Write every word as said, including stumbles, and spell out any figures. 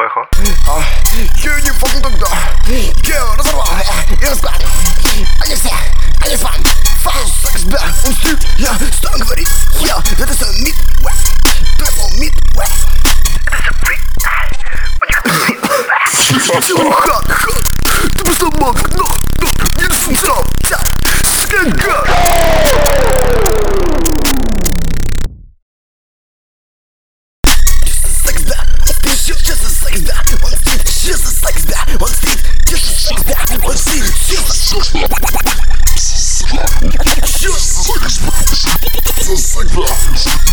Ехо. Я не факт тогда. Я разорвал и распад. Они все, они с вами. Фан, секс, да, он стиль. Я что он говорит? Я, это все мид. Это все мид. Это все фри. У них хат, хат. Ты просто маг, но, но, не функционал. Так, скага. Секс, да, ты еще честно секс, да. Он стиль, честно секс, да. Он стиль, честно секс, да. Он стиль, честно секс, да. Честно секс, да.